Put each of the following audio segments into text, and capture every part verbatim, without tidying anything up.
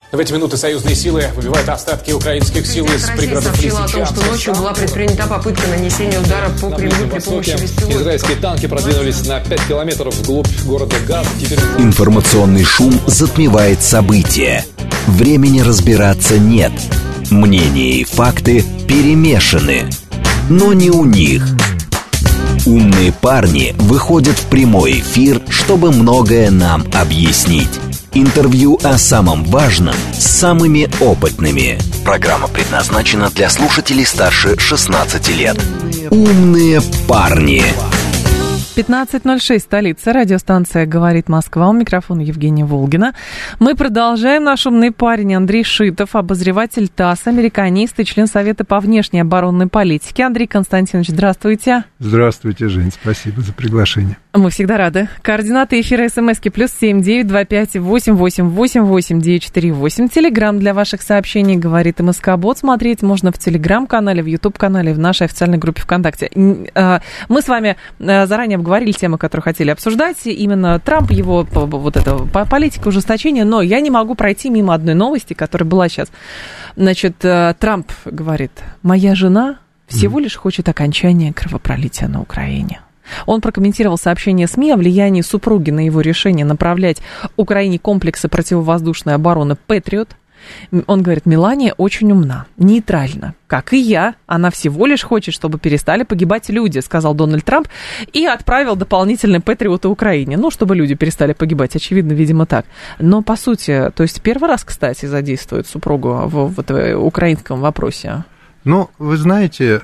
В эти минуты союзные силы выбивают остатки украинских сил из пригородов сообщила о том, что ночью была предпринята попытка нанесения удара по Кремлю при помощи беспилотников. Израильские танки продвинулись на пять километров вглубь города Газ. Теперь... Информационный шум затмевает события. Времени разбираться нет. Мнения и факты перемешаны. Но не у них. Умные парни выходят в прямой эфир, чтобы многое нам объяснить. Интервью о самом важном с самыми опытными. Программа предназначена для слушателей старше шестнадцати лет. Умные парни. пятнадцать ноль шесть, столица, радиостанция «Говорит Москва», у микрофона Евгения Волгина. Мы продолжаем. Наш умный парень Андрей Шитов, обозреватель ТАСС, американист и член Совета по внешней оборонной политике. Андрей Константинович, здравствуйте. Здравствуйте, Жень, спасибо за приглашение. Мы всегда рады. Координаты эфира СМСки плюс семь девять два пять восемь восемь восемь восемь девять четыре восемь. Телеграм для ваших сообщений «Говорит МСК-бот». Смотреть можно в Телеграм-канале, в Ютуб-канале, в нашей официальной группе ВКонтакте. Мы с вами заранее обговорили говорили темы, которые хотели обсуждать, именно Трамп, его вот эта политика ужесточения, но я не могу пройти мимо одной новости, которая была сейчас. Значит, Трамп говорит: моя жена всего лишь хочет окончания кровопролития на Украине. Он прокомментировал сообщение СМИ о влиянии супруги на его решение направлять Украине комплексы противовоздушной обороны «Патриот». Он говорит: Мелания очень умна, нейтральна. Как и я, она всего лишь хочет, чтобы перестали погибать люди, сказал Дональд Трамп, и отправил дополнительные патриоты Украине. Ну, чтобы люди перестали погибать, очевидно, видимо, так. Но, по сути, то есть первый раз, кстати, задействует супругу в, в, в украинском вопросе. Ну, вы знаете,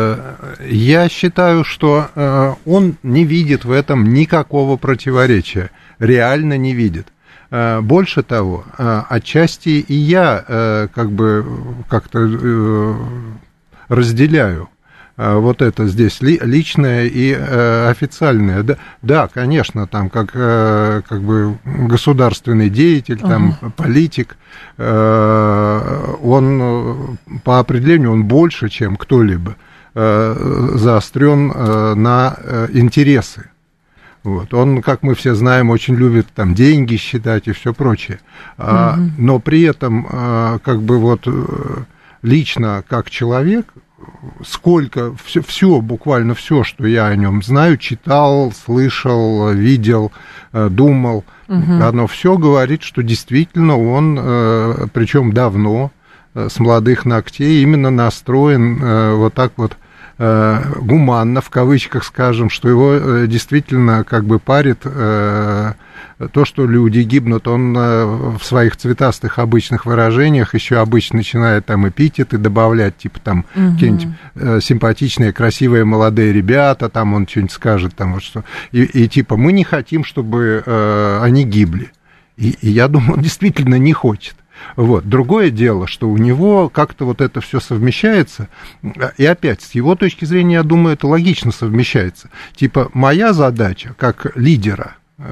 я считаю, что он не видит в этом никакого противоречия, реально не видит. Больше того, отчасти и я как бы как-то разделяю вот это здесь личное и официальное. Да, да, конечно, там как, как бы государственный деятель, там, uh-huh. политик, он по определению он больше, чем кто-либо, заострен на интересы. Вот. Он, как мы все знаем, очень любит там деньги считать и все прочее. А, mm-hmm. Но при этом, а, как бы вот лично как человек, сколько, все, все, буквально все, что я о нем знаю, читал, слышал, видел, думал, mm-hmm. оно все говорит, что действительно он, причем давно, с молодых ногтей, именно настроен вот так вот гуманно, в кавычках скажем, что его действительно как бы парит то, что люди гибнут. Он в своих цветастых обычных выражениях еще обычно начинает там эпитеты добавлять, типа там угу. какие-нибудь симпатичные, красивые молодые ребята, там он что-нибудь скажет, там вот что. И, и типа мы не хотим, чтобы э, они гибли. И, и я думаю, он действительно не хочет. Вот. Другое дело, что у него как-то вот это все совмещается, и опять, с его точки зрения, я думаю, это логично совмещается. Типа, моя задача, как лидера,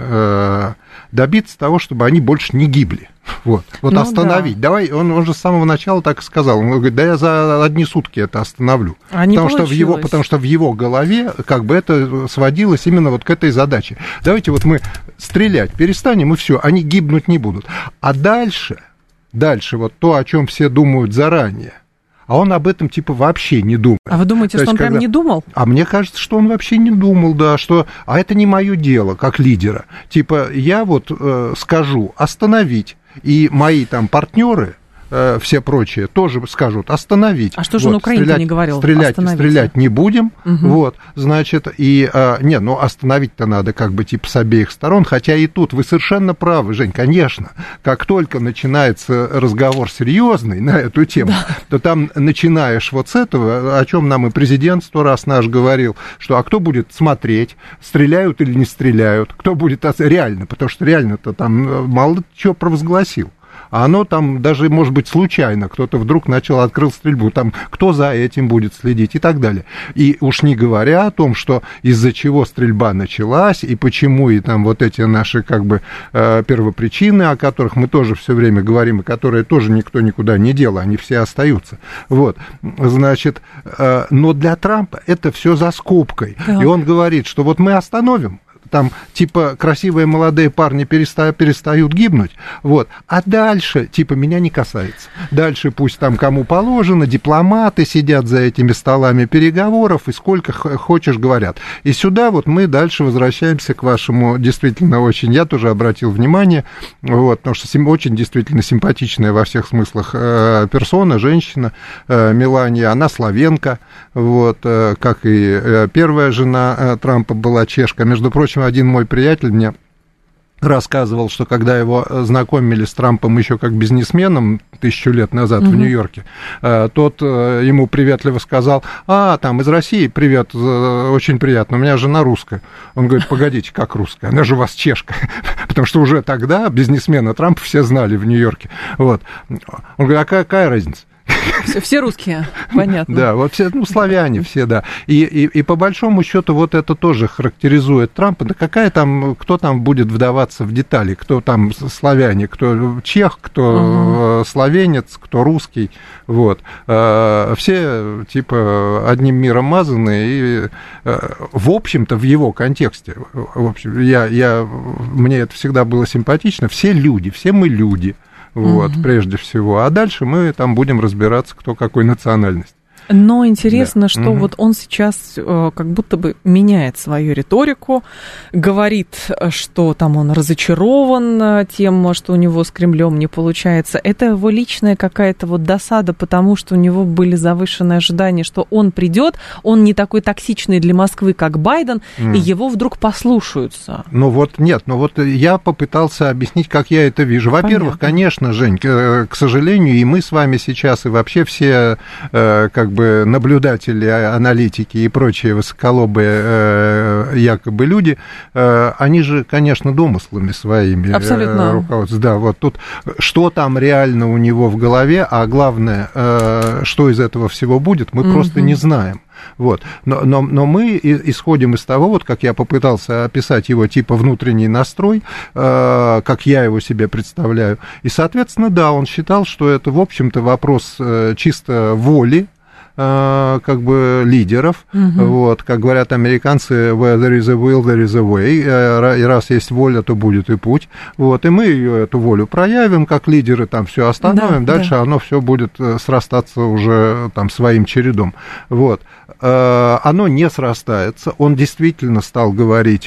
э, добиться того, чтобы они больше не гибли. Вот, вот ну, остановить. Да. Давай, он, он же с самого начала так и сказал. Он говорит: да я за одни сутки это остановлю. А потому, что в его, потому что в его голове как бы это сводилось именно вот к этой задаче. Давайте вот мы стрелять перестанем, и все, они гибнуть не будут. А дальше... Дальше вот то, о чем все думают заранее, а он об этом типа вообще не думает. А вы думаете, то что есть, он когда... прям не думал? А мне кажется, что он вообще не думал, да, что... А это не мое дело, как лидера. Типа я вот э, скажу остановить, и мои там партнеры... все прочие тоже скажут остановить. А что же вот, он Украине не говорил? Стрелять, стрелять не будем, угу. вот, значит, и, а, не, ну, остановить-то надо как бы типа с обеих сторон, хотя и тут вы совершенно правы, Жень, конечно, как только начинается разговор серьезный на эту тему, да. то там начинаешь вот с этого, о чем нам и президент сто раз наш говорил, что а кто будет смотреть, стреляют или не стреляют, кто будет реально, потому что реально-то там мало чего провозгласил. А оно там даже, может быть, случайно, кто-то вдруг начал, открыл стрельбу, там, кто за этим будет следить и так далее. И уж не говоря о том, что из-за чего стрельба началась, и почему, и там вот эти наши, как бы, первопричины, о которых мы тоже все время говорим, и которые тоже никто никуда не дел, они все остаются. Вот, значит, но для Трампа это все за скобкой. Да. И он говорит, что вот мы остановим, там, типа, красивые молодые парни переста- перестают гибнуть, вот, а дальше, типа, меня не касается. Дальше пусть там кому положено, дипломаты сидят за этими столами переговоров, и сколько хочешь говорят. И сюда вот мы дальше возвращаемся к вашему, действительно, очень, я тоже обратил внимание, вот, потому что сим, очень действительно симпатичная во всех смыслах э, персона, женщина, э, Мелания, она словенка, вот, э, как и э, первая жена э, Трампа была чешка. Между прочим, один мой приятель мне рассказывал, что когда его знакомили с Трампом еще как бизнесменом тысячу лет назад угу. в Нью-Йорке, тот ему приветливо сказал: а, там, из России, привет, очень приятно, у меня жена русская. Он говорит: погодите, как русская? Она же у вас чешка. Потому что уже тогда бизнесмена Трампа все знали в Нью-Йорке. Вот. Он говорит: а какая разница? Все, все русские, понятно. Да, вот все, ну, славяне все, да. И, и, и по большому счету вот это тоже характеризует Трампа. Да какая там, кто там будет вдаваться в детали, кто там славяне, кто чех, кто угу. словенец, кто русский, вот. Все, типа, одним миром мазаны, и, в общем-то, в его контексте, в общем, я, я, мне это всегда было симпатично, все люди, все мы люди. Вот, угу. прежде всего. А дальше мы там будем разбираться, кто какой национальности. Но интересно, да. что угу. вот он сейчас э, как будто бы меняет свою риторику, говорит, что там он разочарован тем, что у него с Кремлем не получается. Это его личная какая-то вот досада, потому что у него были завышенные ожидания, что он придет, он не такой токсичный для Москвы, как Байден, mm. и его вдруг послушаются. Ну вот нет, ну вот я попытался объяснить, как я это вижу. Во-первых, Понятно. конечно, Жень, к, к сожалению, и мы с вами сейчас, и вообще все э, как бы наблюдатели, аналитики и прочие высоколобые э, якобы люди, э, они же, конечно, домыслами своими Абсолютно. Э, руководствуются. Да, вот тут что там реально у него в голове, а главное, э, что из этого всего будет, мы mm-hmm. просто не знаем. Вот. Но, но, но мы исходим из того, вот как я попытался описать его типа внутренний настрой, э, как я его себе представляю. И, соответственно, да, он считал, что это, в общем-то, вопрос э, чисто воли, как бы лидеров, uh-huh. вот, как говорят американцы, where there is a will, there is a way, и раз есть воля, то будет и путь, вот, и мы ее, эту волю проявим, как лидеры, там, все остановим, да, дальше да. оно все будет срастаться уже, там, своим чередом, вот, оно не срастается, он действительно стал говорить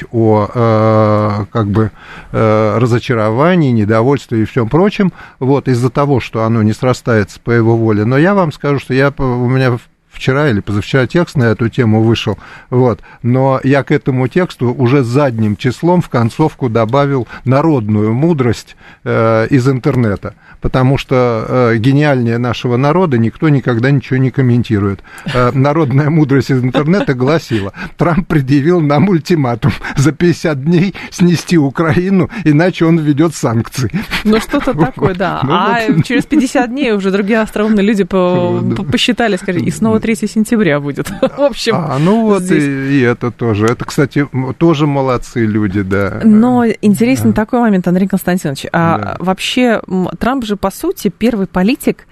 о, как бы, разочаровании, недовольстве и всем прочем, вот, из-за того, что оно не срастается по его воле, но я вам скажу, что я, у меня вчера или позавчера текст на эту тему вышел, вот, но я к этому тексту уже задним числом в концовку добавил народную мудрость э, из интернета, потому что э, гениальнее нашего народа никто никогда ничего не комментирует. Э, народная мудрость из интернета гласила: Трамп предъявил нам ультиматум за пятьдесят дней снести Украину, иначе он введет санкции. Ну, что-то такое, да. А через пятьдесят дней уже другие остроумные люди посчитали, сказали, и снова третьего сентября будет. В общем, а, ну вот здесь... и, и это тоже. Это, кстати, тоже молодцы люди, да. Но интересен да. такой момент, Андрей Константинович. А да. вообще Трамп же, по сути, первый политик,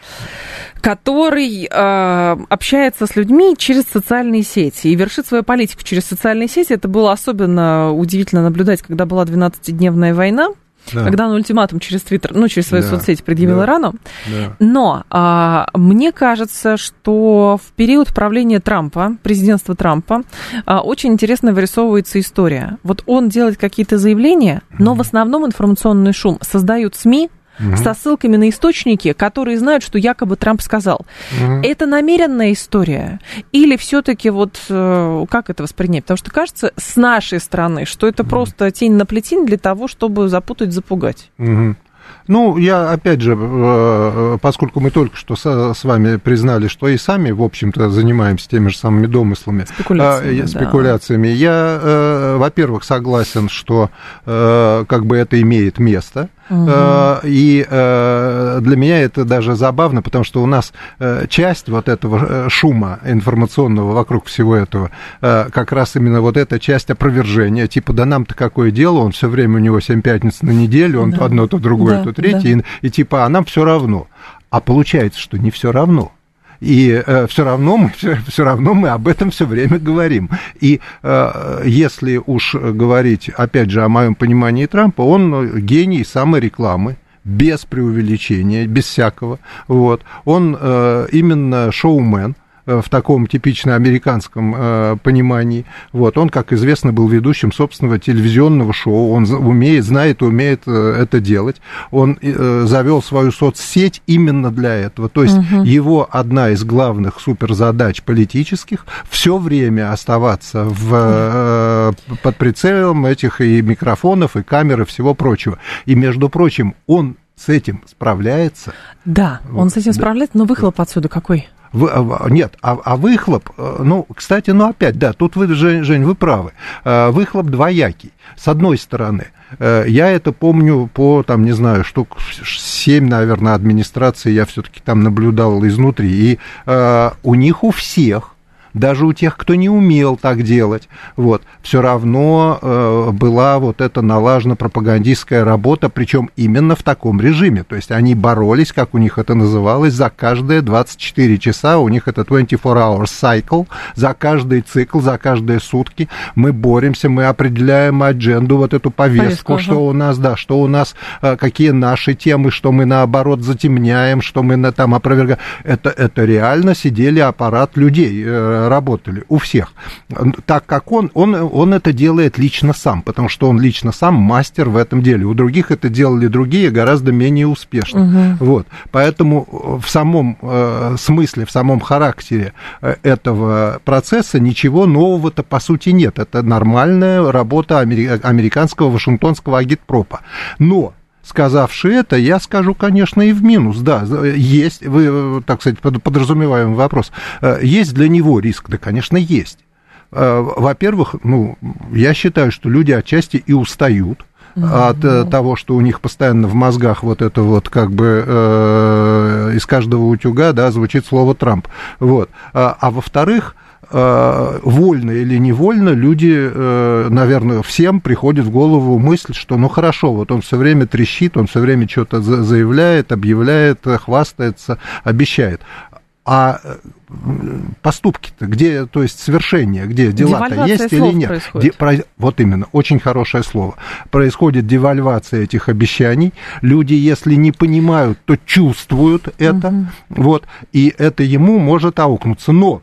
который э, общается с людьми через социальные сети и вершит свою политику через социальные сети. Это было особенно удивительно наблюдать, когда была двенадцатидневная война. Да. Когда он ультиматум через Твиттер, ну, через свои да. соцсети предъявил да. Ирану. Да. Но а, мне кажется, что в период правления Трампа, президентства Трампа, а, очень интересно вырисовывается история. Вот он делает какие-то заявления, но в основном информационный шум создают СМИ, угу. со ссылками на источники, которые знают, что якобы Трамп сказал. Угу. Это намеренная история? Или все-таки вот как это воспринять? Потому что кажется, с нашей стороны, что это угу. просто тень на плетень для того, чтобы запутать, запугать. Угу. Ну, я, опять же, поскольку мы только что с вами признали, что и сами, в общем-то, занимаемся теми же самыми домыслами, спекуляциями, спекуляциями да. я, во-первых, согласен, что как бы это имеет место. Угу. И для меня это даже забавно, потому что у нас часть вот этого шума информационного вокруг всего этого, как раз именно вот эта часть опровержения, типа, да нам-то какое дело, он все время, у него семь пятниц на неделю, он да. то одно, то другое, да, то третье, да. и, и типа, а нам все равно. А получается, что не все равно. И э, все равно мы все, все равно мы об этом все время говорим. И э, если уж говорить, опять же, о моем понимании Трампа, он гений саморекламы, без преувеличения, без всякого. Вот. Он э, именно шоумен в таком типично американском э, понимании. Вот. Он, как известно, был ведущим собственного телевизионного шоу. Он умеет, знает и умеет э, это делать. Он э, завел свою соцсеть именно для этого. То есть угу. его одна из главных суперзадач политических все время оставаться в, э, под прицелом этих и микрофонов, и камер, и всего прочего. И, между прочим, он с этим справляется. Да, он с этим да. справляется, но выхлоп отсюда какой? Вы, нет, а, а выхлоп, ну, кстати, ну, опять, да, тут вы, Жень, Жень, вы правы, выхлоп двоякий. С одной стороны, я это помню по, там, не знаю, штук семь, наверное, администрации, я все-таки там наблюдал изнутри, и у них у всех, даже у тех, кто не умел так делать, вот, все равно э, была вот эта налажена пропагандистская работа, причем именно в таком режиме. То есть они боролись, как у них это называлось, за каждые двадцать четыре часа, у них это двадцать четыре hour cycle, за каждый цикл, за каждые сутки мы боремся, мы определяем адженду, вот эту повестку, повестку что ага. у нас, да, что у нас, э, какие наши темы, что мы, наоборот, затемняем, что мы на, там опровергаем. Это, это реально сидели аппарат людей, э, работали у всех. Так как он, он, он это делает лично сам, потому что он лично сам мастер в этом деле. У других это делали другие гораздо менее успешно. Угу. Вот. Поэтому в самом э, смысле, в самом характере этого процесса ничего нового-то по сути нет. Это нормальная работа амери- американского вашингтонского агитпропа. Но сказавши это, я скажу, конечно, и в минус, да, есть, вы, так сказать, подразумеваемый вопрос, есть для него риск? Да, конечно, есть. Во-первых, ну, я считаю, что люди отчасти и устают от mm-hmm. того, что у них постоянно в мозгах вот это вот как бы э, из каждого утюга, да, звучит слово Трамп, вот, а, а во-вторых, вольно или невольно люди, наверное, всем приходит в голову мысль, что ну хорошо, вот он все время трещит, он все время что-то заявляет, объявляет, хвастается, обещает. А поступки-то, где, то есть свершения, где дела-то есть или нет? Де, про, вот именно, очень хорошее слово. Происходит девальвация этих обещаний. Люди, если не понимают, то чувствуют это, угу. вот, и это ему может аукнуться. Но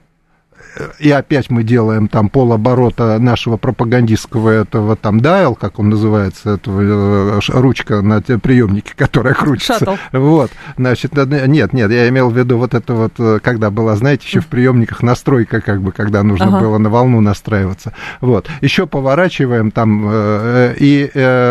и опять мы делаем там полоборота нашего пропагандистского этого там дайл, как он называется, этого, ручка на приемнике, которая крутится. Шаттл. Вот, значит, нет, нет, я имел в виду вот это вот, когда была, знаете, еще в приемниках настройка, как бы, когда нужно ага. было на волну настраиваться. Вот, еще поворачиваем там э, и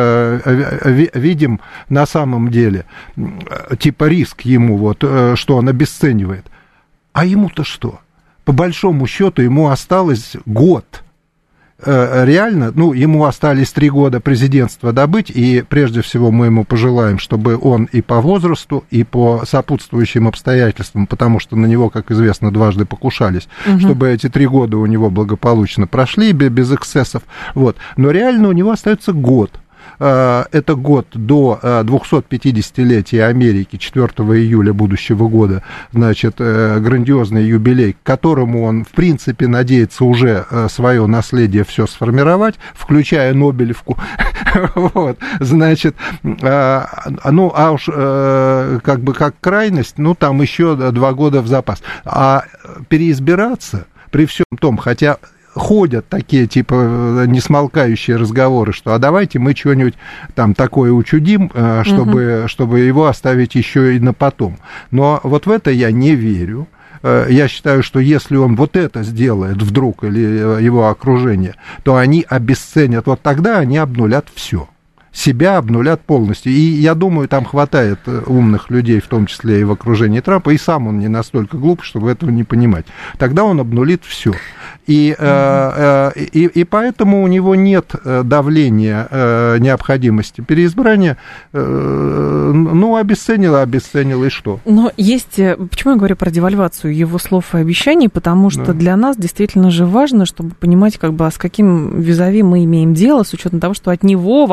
э, видим на самом деле типа риск ему, вот, э, что он обесценивает. А ему-то что? По большому счету ему осталось год. Реально, ну, ему остались три года президентства добыть, и прежде всего мы ему пожелаем, чтобы он и по возрасту, и по сопутствующим обстоятельствам, потому что на него, как известно, дважды покушались, угу. чтобы эти три года у него благополучно прошли, без эксцессов. Вот. Но реально у него остается год. Это год до двухсотпятидесятилетия Америки, четвёртого июля будущего года, значит, грандиозный юбилей, к которому он, в принципе, надеется уже свое наследие все сформировать, включая Нобелевку, вот, значит, ну, а уж как бы как крайность, ну, там еще два года в запас, а переизбираться при всем том, хотя ходят такие, типа, несмолкающие разговоры, что а давайте мы что-нибудь там такое учудим, чтобы, угу. чтобы его оставить еще и на потом. Но вот в это я не верю. Я считаю, что если он вот это сделает вдруг, или его окружение, то они обесценят, вот тогда они обнулят все. Себя обнулят полностью. И я думаю, там хватает умных людей, в том числе и в окружении Трампа, и сам он не настолько глуп, чтобы этого не понимать. Тогда он обнулит все. И, mm-hmm. э, и, и поэтому у него нет давления, э, необходимости переизбрания. Э, ну, обесценило, обесценило, и что? Но есть... Почему я говорю про девальвацию его слов и обещаний? Потому что да. для нас действительно же важно, чтобы понимать, как бы, с каким визави мы имеем дело, с учетом того, что от него во многом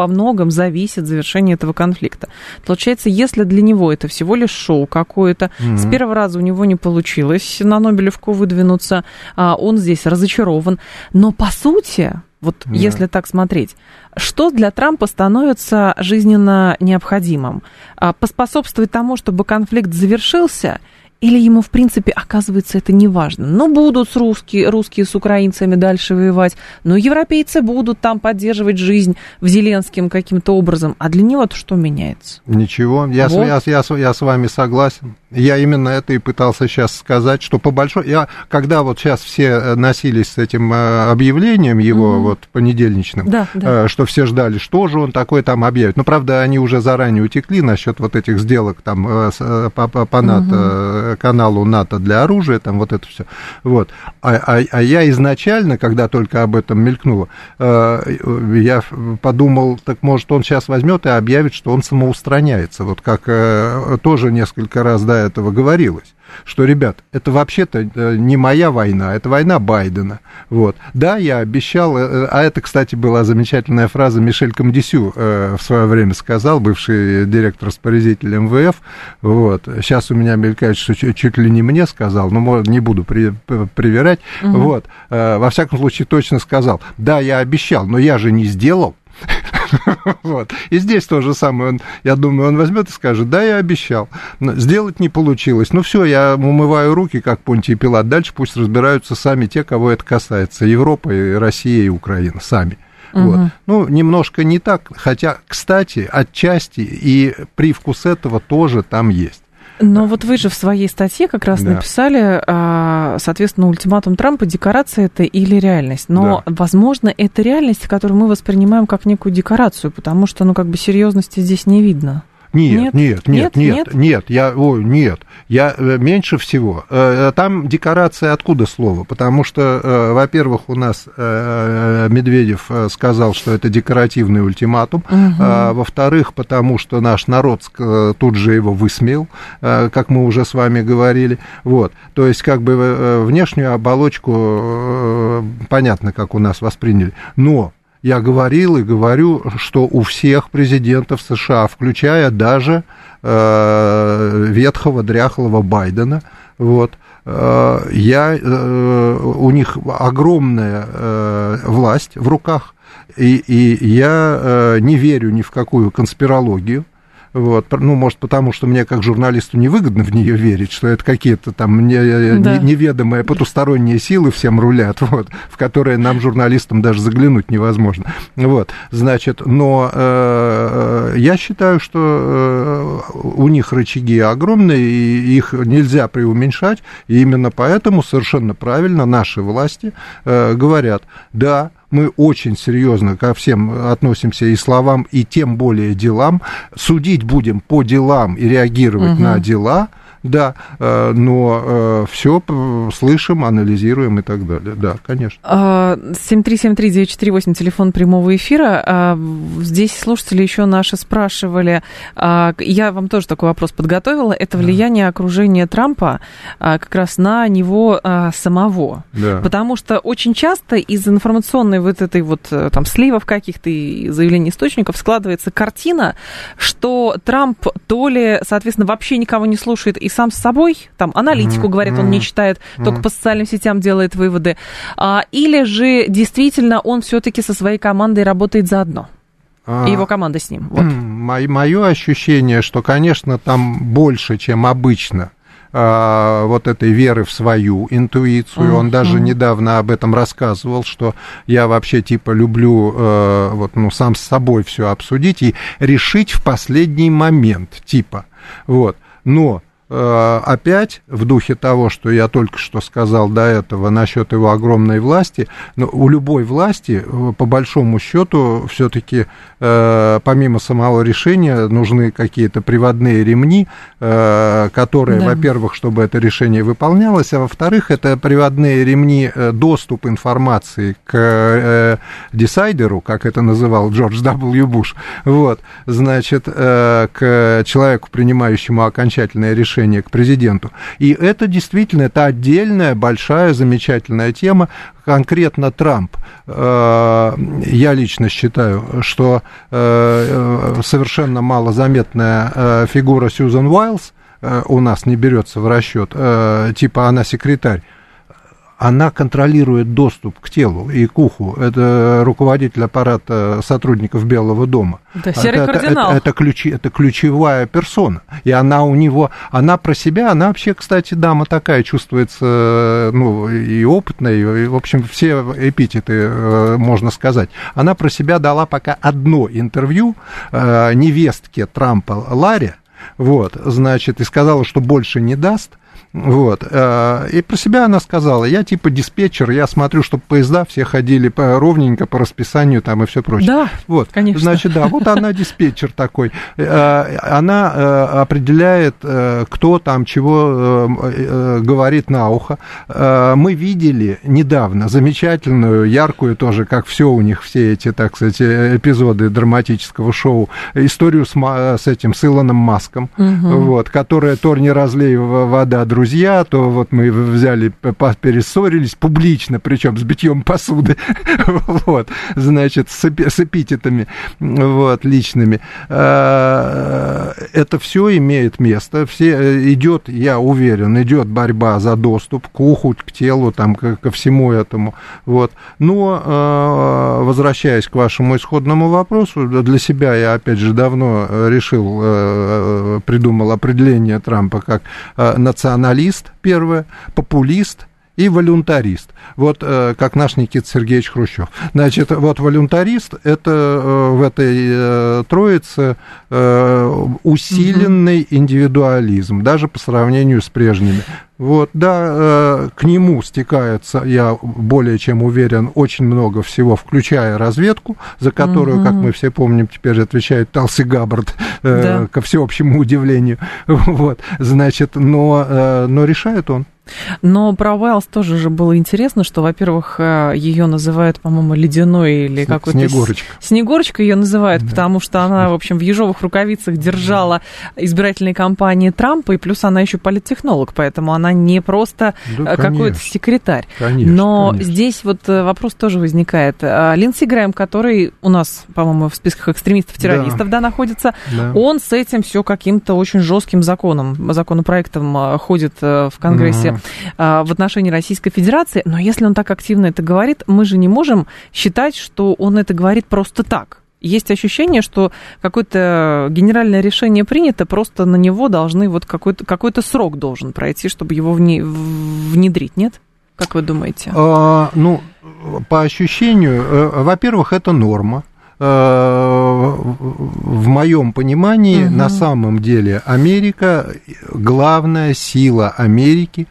котором зависит завершение этого конфликта. Получается, если для него это всего лишь шоу какое-то, mm-hmm. с первого раза у него не получилось на Нобелевку выдвинуться, он здесь разочарован. Но по сути, вот yeah. если так смотреть, что для Трампа становится жизненно необходимым? Поспособствовать тому, чтобы конфликт завершился, или ему, в принципе, оказывается, это не важно? Ну, будут с русские, русские с украинцами дальше воевать, но европейцы будут там поддерживать жизнь в Зеленским каким-то образом. А для него-то что меняется? Ничего, я, вот. я, я, я с вами согласен. Я именно это и пытался сейчас сказать, что по большой... Я, когда вот сейчас все носились с этим объявлением его, mm-hmm. вот, понедельничным, да, да. что все ждали, что же он такой там объявит. Ну, правда, они уже заранее утекли насчет вот этих сделок там по, по, по НАТО, mm-hmm. каналу НАТО для оружия, там вот это все. Вот. А, а, а я изначально, когда только об этом мелькнуло, я подумал, так может он сейчас возьмет и объявит, что он самоустраняется. Вот как тоже несколько раз до этого говорилось, что, ребят, это вообще-то не моя война, это война Байдена. Вот. Да, я обещал, а это, кстати, была замечательная фраза, Мишель Камдисю в свое время сказал, бывший директор-распорядитель эм вэ эф. Вот. Сейчас у меня мелькает, что чуть ли не мне сказал, но не буду при, привирать. Угу. Вот. Во всяком случае, точно сказал, да, я обещал, но я же не сделал. Вот. И здесь то же самое, он, я думаю, он возьмет и скажет, да, я обещал, сделать не получилось, ну все, я умываю руки, как Понтий Пилат, дальше пусть разбираются сами те, кого это касается, Европа, и Россия и Украина, сами. Угу. Вот. Ну, немножко не так, хотя, кстати, отчасти и привкус этого тоже там есть. Но вот вы же в своей статье как раз да. написали, соответственно, ультиматум Трампа, декорация это или реальность. Но, да. возможно, это реальность, которую мы воспринимаем как некую декорацию, потому что, ну, как бы серьезности здесь не видно. Нет, нет, нет, нет, нет, нет, я, ой, нет, я меньше всего. Там декорация откуда слово? Потому что, во-первых, у нас Медведев сказал, что это декоративный ультиматум, угу. Во-вторых, потому что наш народ тут же его высмеял, как мы уже с вами говорили, вот, то есть как бы внешнюю оболочку понятно, как у нас восприняли, но я говорил и говорю, что у всех президентов США, включая даже э, ветхого, дряхлого Байдена, вот, э, я, э, у них огромная э, власть в руках, и, и я э, не верю ни в какую конспирологию. Вот, ну, может, потому что мне, как журналисту, невыгодно в нее верить, что это какие-то там не, да. неведомые потусторонние силы всем рулят, вот, в которые нам, журналистам, даже заглянуть невозможно. Вот, значит, но э, я считаю, что э, у них рычаги огромные, и их нельзя преуменьшать, и именно поэтому совершенно правильно наши власти э, говорят, да, мы очень серьезно ко всем относимся и словам, и тем более делам. Судить будем по делам и реагировать угу. на дела, да, но все слышим, анализируем и так далее. Да, конечно. семь три семь три девять четыре восемь, телефон прямого эфира. Здесь слушатели еще наши спрашивали, я вам тоже такой вопрос подготовила, это влияние окружения Трампа как раз на него самого. Да. Потому что очень часто из информационной вот этой вот там сливов каких-то и заявлений источников складывается картина, что Трамп то ли, соответственно, вообще никого не слушает и сам с собой, там, аналитику, mm-hmm. говорит, он не читает, mm-hmm. только по социальным сетям делает выводы, а, или же действительно он все-таки со своей командой работает заодно, а, и его команда с ним. Вот. Мое ощущение, что, конечно, там больше, чем обычно, а, вот этой веры в свою интуицию. Mm-hmm. Он даже недавно об этом рассказывал, что я вообще типа люблю э, вот, ну, сам с собой все обсудить и решить в последний момент, типа, вот, но опять в духе того, что я только что сказал до этого насчет его огромной власти, но у любой власти, по большому счету, все-таки э, помимо самого решения нужны какие-то приводные ремни, э, которые, да. во-первых, чтобы это решение выполнялось, а во-вторых, это приводные ремни э, доступ информации к э, десайдеру, как это называл Джордж дабл ю. Буш, вот, значит, э, к человеку, принимающему окончательное решение, отношение к президенту. И это действительно, это отдельная, большая, замечательная тема. Конкретно Трамп, я лично считаю, что совершенно малозаметная фигура Сьюзан Уайлз у нас не берется в расчет, типа она секретарь. Она контролирует доступ к телу и к уху. Это руководитель аппарата сотрудников Белого дома. Это серый это, кардинал. Это, это, ключи, это ключевая персона. И она у него, она про себя, она вообще, кстати, дама такая, чувствуется, ну, и опытная, и, в общем, все эпитеты, можно сказать. Она про себя дала пока одно интервью невестке Трампа Ларе, вот, значит, и сказала, что больше не даст. Вот, и про себя она сказала: я типа диспетчер, я смотрю, чтобы поезда все ходили по, ровненько по расписанию там и все прочее. Да, вот, конечно. Значит, да, вот она диспетчер такой. Она определяет, кто там чего говорит на ухо. Мы видели недавно замечательную, яркую тоже, как все у них, все эти, так сказать, эпизоды драматического шоу, историю с, с этим, с Илоном Маском, угу. Вот, которая то не разлей вода, друзья, то вот мы взяли, перессорились публично, причем с битьем посуды, вот, значит, с, с эпитетами, вот, личными. Это все имеет место, все, идет, я уверен, идет борьба за доступ к уху, к телу, там, ко, ко всему этому, вот. Но, возвращаясь к вашему исходному вопросу, для себя я, опять же, давно решил, придумал определение Трампа как националист, первое, популист и волюнтарист. Вот э, как наш Никита Сергеевич Хрущев. Значит, вот волюнтарист – это э, в этой э, троице э, усиленный угу. индивидуализм, даже по сравнению с прежними. Вот, да, э, к нему стекается, я более чем уверен, очень много всего, включая разведку, за которую, угу. как мы все помним, теперь отвечает Талси Габбард, э, да. ко всеобщему удивлению. Вот, значит, но, э, но решает он. Но про Уайлз тоже же было интересно, что, во-первых, ее называют, по-моему, ледяной или какой-то... Снегурочка. Снегурочка ее называют, да. Потому что она, в общем, в ежовых рукавицах держала избирательные кампании Трампа, и плюс она еще политтехнолог, поэтому она не просто да, какой-то секретарь. Конечно, Но конечно. Здесь вот вопрос тоже возникает. Линдси Грэм, который у нас, по-моему, в списках экстремистов-террористов, да, да находится, да. Он с этим все каким-то очень жестким законом, законопроектом ходит в Конгрессе. Угу. В отношении Российской Федерации, но если он так активно это говорит, мы же не можем считать, что он это говорит просто так. Есть ощущение, что какое-то генеральное решение принято, просто на него должны вот какой-то, какой-то срок должен пройти, чтобы его внедрить, нет? Как вы думаете? А, ну, по ощущению, во-первых, это норма. В моем понимании, угу. на самом деле, Америка, главная сила Америки,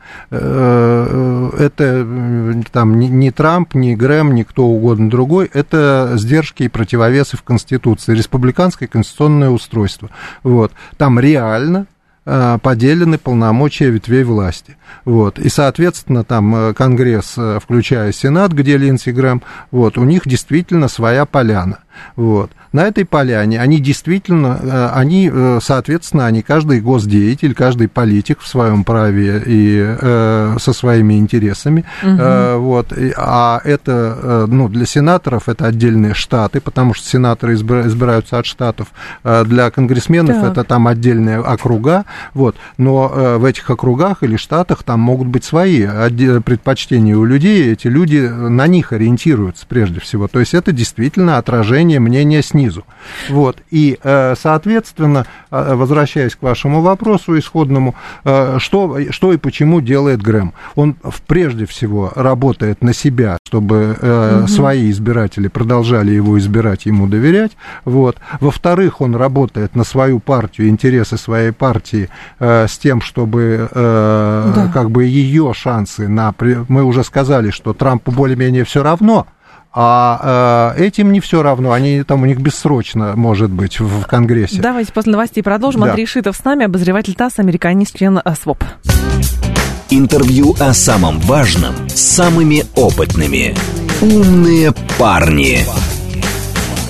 это там не Трамп, не Грэм, не кто угодно другой, это сдержки и противовесы в Конституции, республиканское конституционное устройство. Вот. Там реально поделены полномочия ветвей власти. Вот. И, соответственно, там Конгресс, включая Сенат, где Линдси Грэм, вот, у них действительно своя поляна. Вот. На этой поляне они действительно, они, соответственно, они каждый госдеятель, каждый политик в своем праве и э, со своими интересами. Угу. Э, вот. А это, ну, для сенаторов это отдельные штаты, потому что сенаторы избираются от штатов. Для конгрессменов так. это там отдельные округа. Вот. Но э, в этих округах или штатах там могут быть свои предпочтения у людей. Эти люди на них ориентируются прежде всего. То есть это действительно отражение мнения снизу. Вот. И, соответственно, возвращаясь к вашему вопросу исходному, что, что и почему делает Грэм? Он прежде всего работает на себя, чтобы угу. свои избиратели продолжали его избирать, ему доверять. Вот. Во-вторых, он работает на свою партию, интересы своей партии с тем, чтобы да. как бы ее шансы на... Мы уже сказали, что Трампу более-менее все равно, а э, этим не все равно, они там у них бессрочно, может быть, в, в Конгрессе. Давайте после новостей продолжим. Да. Андрей Шитов с нами, обозреватель ТАСС, американец, член СВОП. Интервью о самом важном с самыми опытными. Умные парни.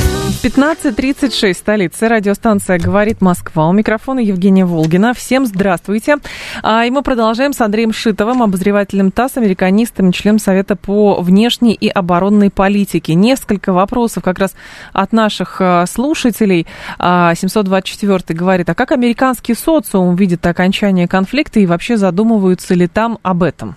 пятнадцать тридцать шесть, столица, радиостанция «Говорит Москва». У микрофона Евгения Волгина. Всем здравствуйте. А, и мы продолжаем с Андреем Шитовым, обозревателем ТАСС, американистом, членом Совета по внешней и оборонной политике. Несколько вопросов как раз от наших слушателей. А, семьсот двадцать четвёртый говорит, а как американский социум видит окончание конфликта и вообще задумываются ли там об этом?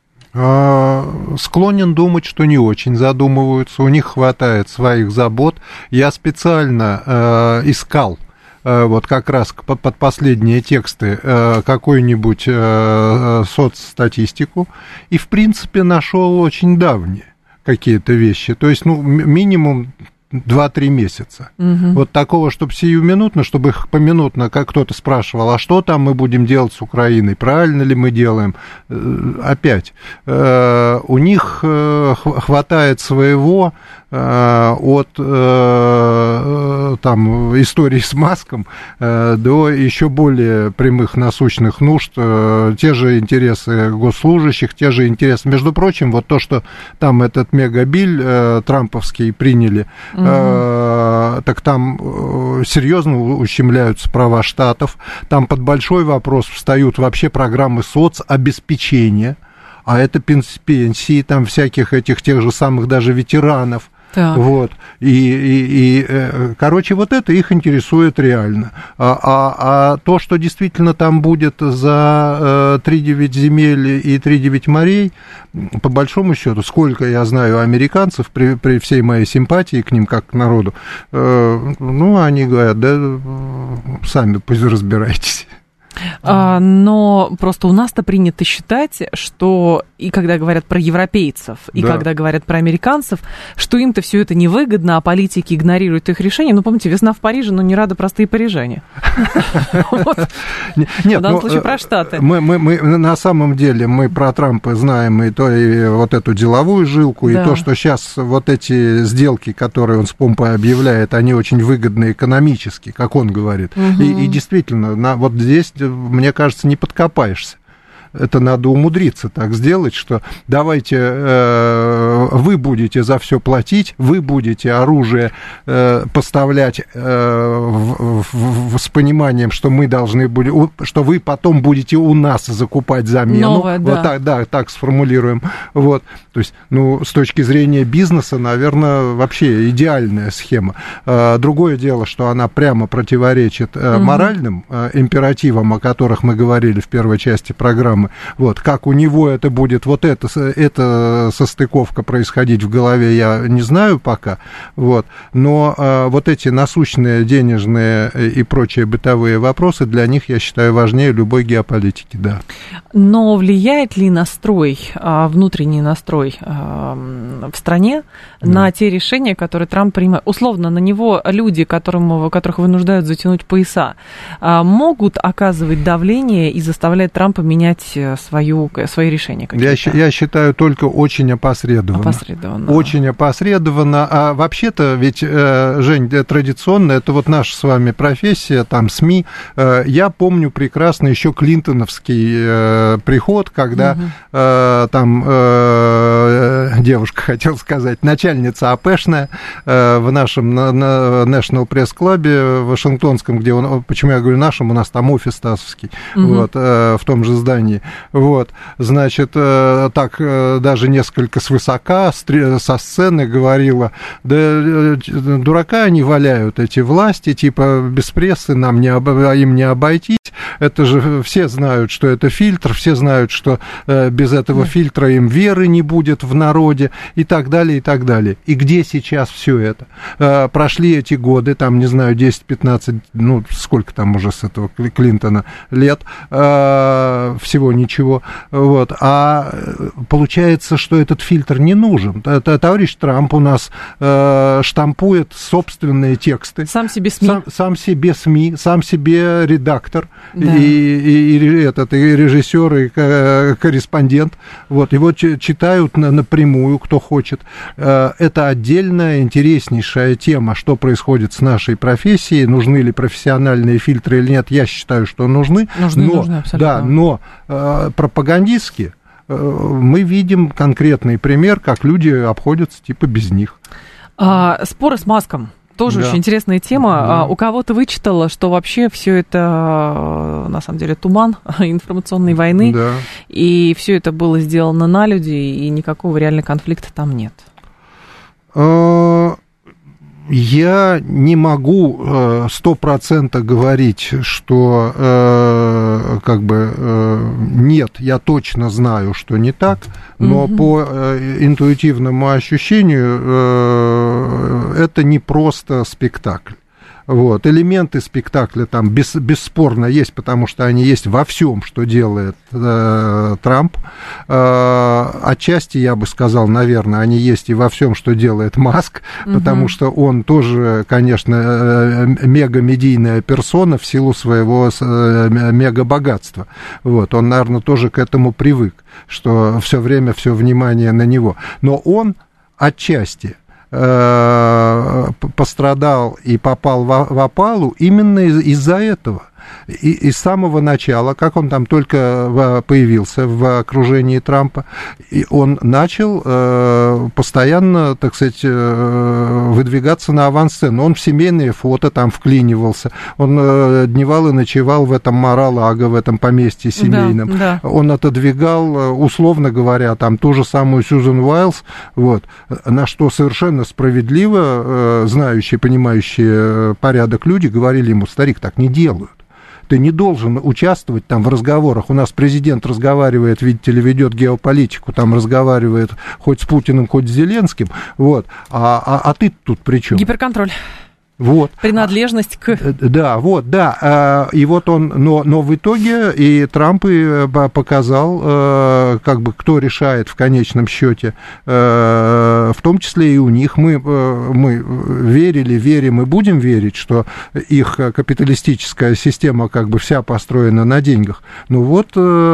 Склонен думать, что не очень задумываются, у них хватает своих забот. Я специально э, искал э, вот как раз под, под последние тексты э, какую-нибудь э, соцстатистику и, в принципе, нашел очень давние какие-то вещи. То есть, ну, минимум два-три месяца. Угу. Вот такого, чтобы сиюминутно, чтобы их поминутно, как кто-то спрашивал, а что там мы будем делать с Украиной, правильно ли мы делаем? Опять, э, у них э, хватает своего э, от э, там, истории с Маском э, до еще более прямых насущных нужд, э, те же интересы госслужащих, те же интересы. Между прочим, вот то, что там этот мегабиль э, трамповский приняли, Uh-huh. так там серьезно ущемляются права штатов, там под большой вопрос встают вообще программы соцобеспечения, а это пенсии, там всяких этих тех же самых даже ветеранов. Так. Вот, и, и, и, короче, вот это их интересует реально. А, а, а то, что действительно там будет за три девять земель и три девять морей, по большому счету, сколько я знаю американцев, при, при всей моей симпатии к ним, как к народу, э, ну, они говорят, да, сами пусть разбирайтесь. А, но просто у нас-то принято считать, что и когда говорят про европейцев, и да. когда говорят про американцев, что им-то все это невыгодно, а политики игнорируют их решения. Ну, помните, весна в Париже, но не рады простые парижане. В данном случае про Штаты. Мы на самом деле, мы про Трампа знаем и то, и вот эту деловую жилку, и то, что сейчас вот эти сделки, которые он с помпой объявляет, они очень выгодны экономически, как он говорит. И действительно, вот здесь, мне кажется, не подкопаешься. Это надо умудриться так сделать, что давайте э, вы будете за все платить, вы будете оружие э, поставлять э, в, в, в, с пониманием, что мы должны были, что вы потом будете у нас закупать замену. Новое, да. Вот так, да, так сформулируем. Вот. То есть, ну, с точки зрения бизнеса, наверное, вообще идеальная схема. Э, другое дело, что она прямо противоречит э, моральным э, императивам, о которых мы говорили в первой части программы. Вот, как у него это будет, вот это, эта состыковка происходить в голове, я не знаю пока, вот, но а, вот эти насущные денежные и прочие бытовые вопросы для них, я считаю, важнее любой геополитики, да. Но влияет ли настрой, внутренний настрой в стране да. на те решения, которые Трамп принимает? Условно, на него люди, которым, которых вынуждают затянуть пояса, могут оказывать давление и заставлять Трампа менять свою, свои решения какие-то? Я, я считаю, только очень опосредованно. Опосредованно. Очень опосредованно. А вообще-то, ведь, Жень, традиционно, это вот наша с вами профессия, там, СМИ. Я помню прекрасно еще клинтоновский приход, когда угу. там девушка, хотел сказать, начальница АПшная в нашем National Press Club вашингтонском, где он, почему я говорю нашем, у нас там офис ТАССовский, угу. вот, в том же здании. Вот, значит, так даже несколько свысока со сцены говорила, да дурака они валяют, эти власти, типа без прессы нам не, им не обойтись, это же все знают, что это фильтр, все знают, что без этого фильтра им веры не будет в народе и так далее, и так далее. И где сейчас все это? Прошли эти годы, там, не знаю, десять-пятнадцать, ну, сколько там уже с этого Клинтона лет, всего ничего, вот, а получается, что этот фильтр не нужен. Товарищ Трамп у нас э, штампует собственные тексты. Сам себе СМИ. Сам, сам себе СМИ, сам себе редактор, да. и, и, и, этот, и режиссер, и корреспондент. Вот, его читают напрямую, кто хочет. Это отдельная, интереснейшая тема, что происходит с нашей профессией, нужны ли профессиональные фильтры или нет. Я считаю, что нужны. Нужны, но, нужны, абсолютно. Да, но э, пропагандистски э, мы видим конкретный пример, как люди обходятся типа без них. А, споры с Маском. Тоже да. очень интересная тема. Да. У кого-то вычитала, что вообще все это, на самом деле, туман информационной войны, да. и все это было сделано на люди, и никакого реального конфликта там нет. Я не могу сто процентов говорить, что э, как бы э, нет, я точно знаю, что не так, но mm-hmm. по э, интуитивному ощущению э, это не просто спектакль. Вот. Элементы спектакля там бес, бесспорно есть, потому что они есть во всем, что делает э, Трамп. Э, отчасти, я бы сказал, наверное, они есть и во всем, что делает Маск, угу. потому что он тоже, конечно, э, мегамедийная персона в силу своего э, мегабогатства. Вот. Он, наверное, тоже к этому привык, что все время все внимание на него. Но он отчасти пострадал и попал в опалу именно из- из-за этого. И, и с самого начала, как он там только появился в окружении Трампа, и он начал э, постоянно, так сказать, э, выдвигаться на авансцену. Он в семейные фото там вклинивался, он э, дневал и ночевал в этом Мар-а-Лаго, в этом поместье семейном. Да, да. Он отодвигал, условно говоря, там ту же самую Сьюзен Уайлз, вот, на что совершенно справедливо э, знающие, понимающие порядок люди говорили ему: старик, так не делают. Ты не должен участвовать там в разговорах. У нас президент разговаривает, видите ли, ведет геополитику, там разговаривает хоть с Путиным, хоть с Зеленским, вот. А, а, а ты тут при чем? Гиперконтроль. Вот. Принадлежность к... Да, вот, да. И вот он, но, но в итоге и Трамп и показал, как бы, кто решает в конечном счете, в том числе и у них. Мы, мы верили, верим и будем верить, что их капиталистическая система как бы вся построена на деньгах. Ну вот,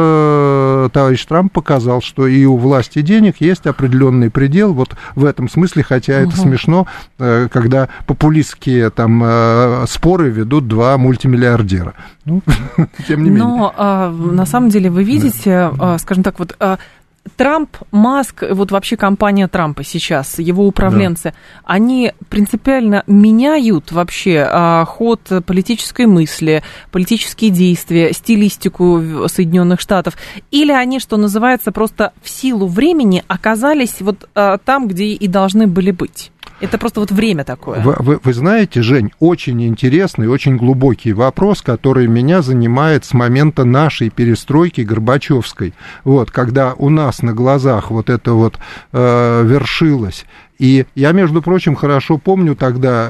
товарищ Трамп показал, что и у власти денег есть определенный предел. Вот в этом смысле, хотя это угу. смешно, когда популистские там э, споры ведут два мультимиллиардера. Ну, тем не менее. Но э, на самом деле вы видите, э, скажем так, вот э, Трамп, Маск, вот вообще компания Трампа сейчас, его управленцы, да. они принципиально меняют вообще э, ход политической мысли, политические действия, стилистику Соединенных Штатов, или они, что называется, просто в силу времени оказались вот э, там, где и должны были быть? Это просто вот время такое. Вы, вы, вы знаете, Жень, очень интересный, очень глубокий вопрос, который меня занимает с момента нашей перестройки горбачевской. Вот, когда у нас на глазах вот это вот э, вершилось. И я, между прочим, хорошо помню тогда,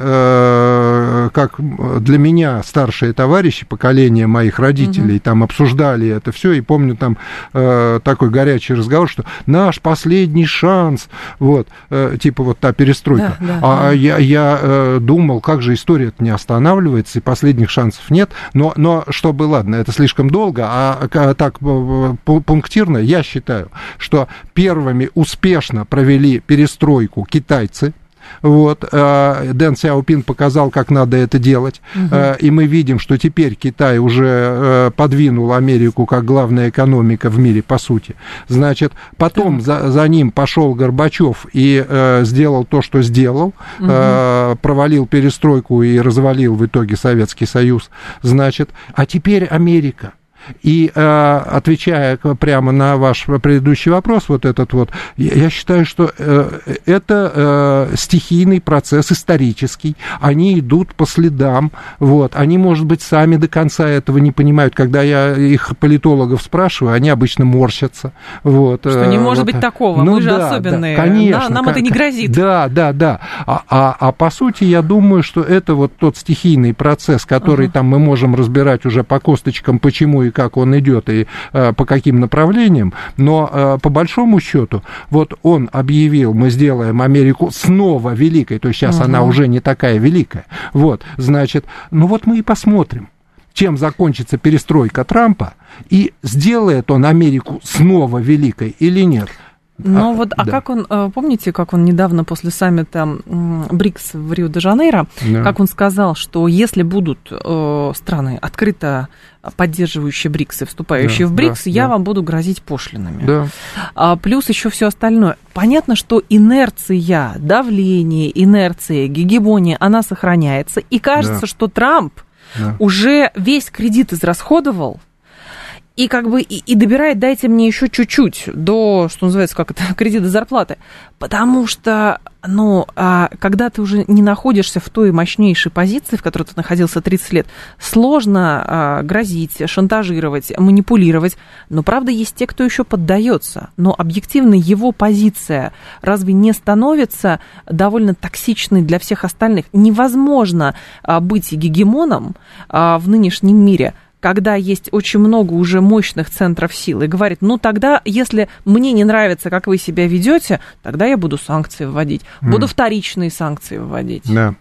э, как для меня старшие товарищи, поколение моих родителей, mm-hmm. там обсуждали это все, и помню там э, такой горячий разговор, что наш последний шанс, вот, э, типа вот та перестройка. Да, да, а да. я, я э, думал, как же история-то не останавливается, и последних шансов нет, но, но чтобы, ладно, это слишком долго, а, а так пунктирно, я считаю, что первыми успешно провели перестройку китайцы. Вот, Дэн Сяопин показал, как надо это делать, угу. и мы видим, что теперь Китай уже подвинул Америку как главная экономика в мире, по сути. Значит, потом за, за ним пошел Горбачев и э, сделал то, что сделал, угу. э, провалил перестройку и развалил в итоге Советский Союз. Значит, а теперь Америка. И э, отвечая прямо на ваш предыдущий вопрос, вот этот вот, я считаю, что э, это э, стихийный процесс исторический, они идут по следам, вот, они, может быть, сами до конца этого не понимают, когда я их политологов спрашиваю, они обычно морщатся, вот. Что не может вот. быть такого, ну, мы же да, особенные, да, конечно, нам это не грозит. Да, да, да, а, а, а по сути, я думаю, что это вот тот стихийный процесс, который uh-huh. там мы можем разбирать уже по косточкам, почему и как он идет и э, по каким направлениям, но э, по большому счету, вот он объявил, мы сделаем Америку снова великой, то есть сейчас угу. она уже не такая великая, вот, значит, ну вот мы и посмотрим, чем закончится перестройка Трампа, и сделает он Америку снова великой или нет. Ну а, вот, а да. как он, помните, как он недавно после саммита БРИКС в Рио-де-Жанейро, да. как он сказал, что если будут э, страны открыто поддерживающие БРИКС и вступающие да, в БРИКС, да, я да. вам буду грозить пошлинами. Да. А, плюс еще все остальное. Понятно, что инерция, давление, инерция, гегемония, она сохраняется. И кажется, да. что Трамп да. уже весь кредит израсходовал, и как бы и, и добирает, дайте мне еще чуть-чуть до, что называется, как это, кредита зарплаты. Потому что, ну, а, когда ты уже не находишься в той мощнейшей позиции, в которой ты находился тридцать лет, сложно а, грозить, шантажировать, манипулировать. Но, правда, есть те, кто еще поддается. Но объективно его позиция разве не становится довольно токсичной для всех остальных? Невозможно а, быть гегемоном а, в нынешнем мире, когда есть очень много уже мощных центров силы, и говорит, ну тогда, если мне не нравится, как вы себя ведете, тогда я буду санкции вводить, буду mm. вторичные санкции вводить. Да.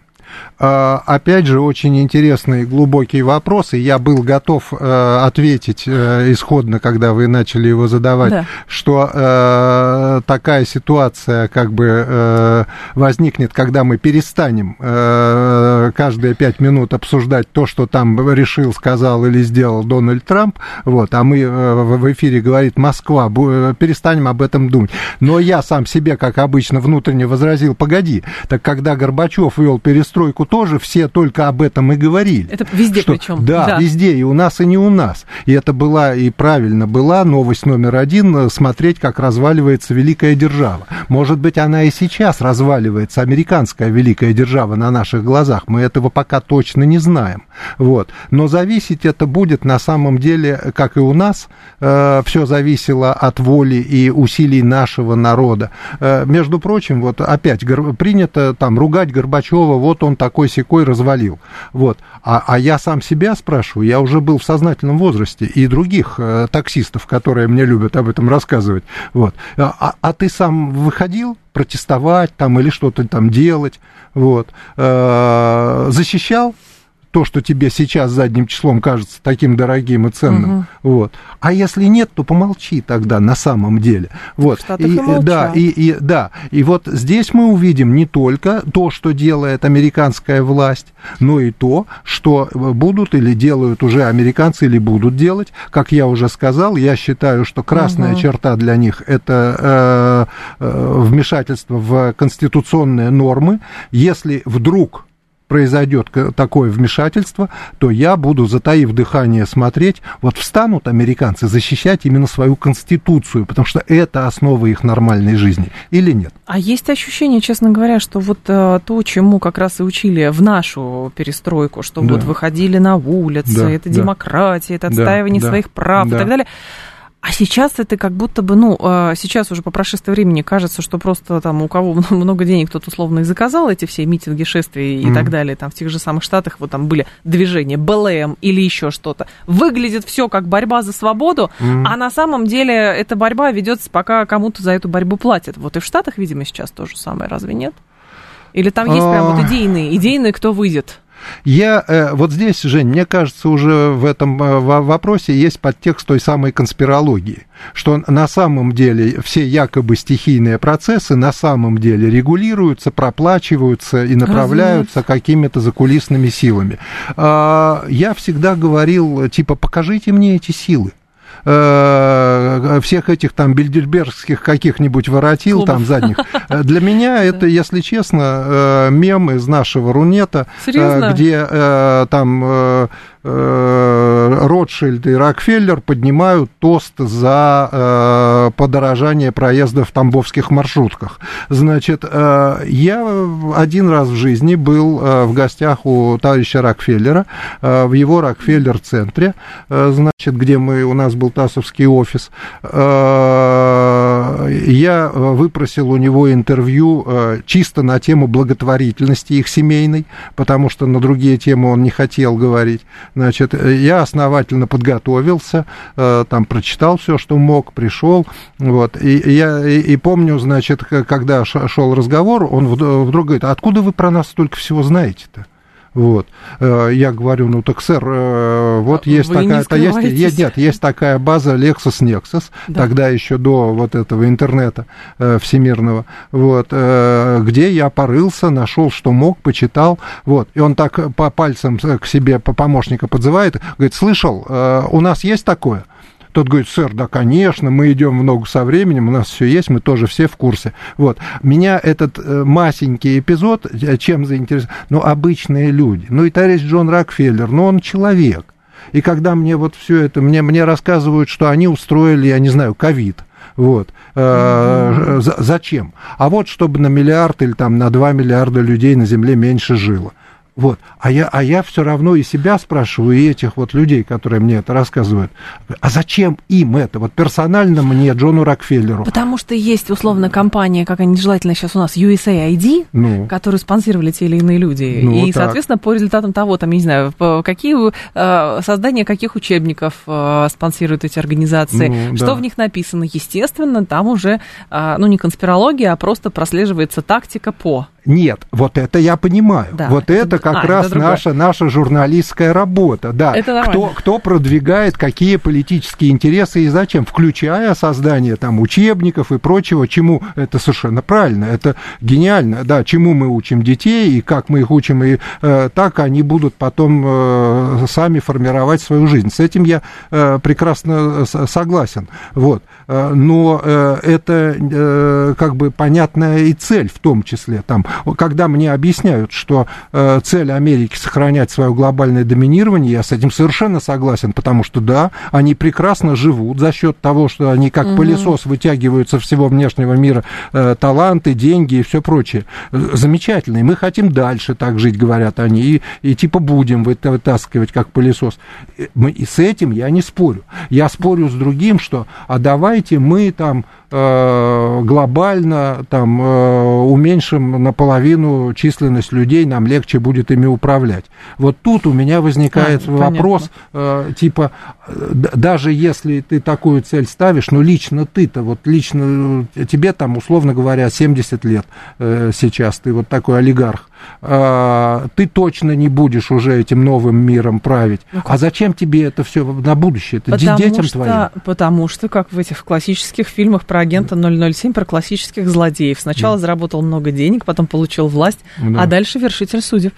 Опять же, очень интересный глубокий вопрос, и я был готов э, ответить э, исходно, когда вы начали его задавать, да. что э, такая ситуация как бы э, возникнет, когда мы перестанем э, каждые пять минут обсуждать то, что там решил, сказал или сделал Дональд Трамп, вот, а мы э, в эфире говорит Москва, перестанем об этом думать. Но я сам себе, как обычно, внутренне возразил, погоди, так когда Горбачев вел перестройку, тоже все только об этом и говорили. Это везде что, причем. Да, да, везде, и у нас, и не у нас. И это была, и правильно была новость номер один, смотреть, как разваливается великая держава. Может быть, она и сейчас разваливается, американская великая держава на наших глазах. Мы этого пока точно не знаем. Вот. Но зависеть это будет на самом деле, как и у нас, э, все зависело от воли и усилий нашего народа. Э, между прочим, вот опять гор- принято там ругать Горбачева, вот он такой-сякой развалил. Вот. А, а я сам себя спрашиваю, я уже был в сознательном возрасте, и других э, таксистов, которые мне любят об этом рассказывать. Вот. А, а ты сам выходил протестовать там или что-то там делать? Вот. Э, защищал то, что тебе сейчас задним числом кажется таким дорогим и ценным. Угу. Вот. А если нет, то помолчи тогда на самом деле. Вот. И, да, и, и, да, и вот здесь мы увидим не только то, что делает американская власть, но и то, что будут или делают уже американцы, или будут делать. Как я уже сказал, я считаю, что красная угу. черта для них – это э, э, вмешательство в конституционные нормы. Если вдруг произойдет такое вмешательство, то я буду, затаив дыхание, смотреть, вот встанут американцы защищать именно свою конституцию, потому что это основа их нормальной жизни, или нет? А есть ощущение, честно говоря, что вот а, то, чему как раз и учили в нашу перестройку, что да. вот выходили на улицы, да, это да. демократия, это отстаивание да, своих прав да. и так далее. А сейчас это как будто бы, ну, сейчас уже по прошествии времени кажется, что просто там у кого много денег, тот условно и заказал эти все митинги, шествия и mm. так далее. Там в тех же самых Штатах вот там были движения бэ эл эм или еще что-то. Выглядит все как борьба за свободу, mm. а на самом деле эта борьба ведется, пока кому-то за эту борьбу платят. Вот и в Штатах, видимо, сейчас то же самое, разве нет? Или там есть прям вот идейные, идейные, кто выйдет? Я, э, вот здесь, Жень, мне кажется, уже в этом э, вопросе есть подтекст той самой конспирологии, что на самом деле все якобы стихийные процессы на самом деле регулируются, проплачиваются и направляются Разумеется. какими-то закулисными силами. Э, я всегда говорил, типа, покажите мне эти силы. Всех этих там бильдербергских каких-нибудь воротил Клубов. там задних. Для меня это, если честно, мем из нашего Рунета, Серьезно? где там Ротшильд и Рокфеллер поднимают тост за подорожание проезда в тамбовских маршрутках. Значит, я один раз в жизни был в гостях у товарища Рокфеллера в его Рокфеллер-центре, значит, где мы, у нас был ТАССовский офис. Я выпросил у него интервью чисто на тему благотворительности их семейной, потому что на другие темы он не хотел говорить. Значит, я основательно подготовился, там прочитал все, что мог, пришел, вот, и я и, и помню, значит, когда шел разговор, он вдруг говорит: а откуда вы про нас столько всего знаете-то? Вот. Я говорю, ну так, сэр, вот есть Вы такая-то, есть, есть, нет, есть такая база LexisNexis, да. Тогда еще до вот этого интернета э, всемирного, вот, э, где я порылся, нашел, что мог, почитал, вот, и он так по пальцам к себе по помощника подзывает, говорит, слышал, э, у нас есть такое? Тот говорит, сэр, да, конечно, мы идем в ногу со временем, у нас все есть, мы тоже все в курсе. Вот. Меня этот э, масенький эпизод чем заинтересовал? Ну, обычные люди. Ну, и товарищ Джон Рокфеллер, ну, он человек. И когда мне вот все это, мне, мне рассказывают, что они устроили, я не знаю, ковид. Вот. Mm-hmm. За, зачем? А вот чтобы на миллиард или там на два миллиарда людей на Земле меньше жило. Вот. А я, а я все равно и себя спрашиваю, и этих вот людей, которые мне это рассказывают, а зачем им это? Вот персонально мне, Джону Рокфеллеру. Потому что есть, условно, компания, как они желательно сейчас у нас, ю эс эй ай ди, ну, которую спонсировали те или иные люди. Ну, и, так. соответственно, по результатам того, там, я не знаю, какие, создание каких учебников спонсируют эти организации, ну, что да. в них написано, естественно, там уже, ну, не конспирология, а просто прослеживается тактика по... Нет, вот это я понимаю. Да, вот это, это как а, раз это наша, наша журналистская работа. Да. Кто, кто продвигает какие политические интересы и зачем, включая создание там учебников и прочего, чему это совершенно правильно, это гениально, да, чему мы учим детей и как мы их учим, и э, так они будут потом э, сами формировать свою жизнь. С этим я э, прекрасно согласен. Вот. Но э, это э, как бы понятная и цель в том числе там. Когда мне объясняют, что э, цель Америки сохранять свое глобальное доминирование, я с этим совершенно согласен, потому что, да, они прекрасно живут за счет того, что они как угу. пылесос вытягивают со всего внешнего мира э, таланты, деньги и все прочее. Замечательно, и мы хотим дальше так жить, говорят они, и, и типа будем вытаскивать как пылесос. Мы, и с этим я не спорю. Я спорю с другим, что, а давайте мы там э, глобально там э, уменьшим наполовину половину численность людей, нам легче будет ими управлять. Вот тут у меня возникает а, вопрос, э, типа, даже если ты такую цель ставишь, ну, лично ты-то, вот лично тебе там, условно говоря, семьдесят лет э, сейчас, ты вот такой олигарх, э, ты точно не будешь уже этим новым миром править. Ну, а зачем тебе это все на будущее? Это потому детям что, твоим? Потому что, как в этих классических фильмах про агента ноль ноль семь, про классических злодеев. Сначала да. заработал много денег, потом получил власть, да. а дальше вершитель судеб.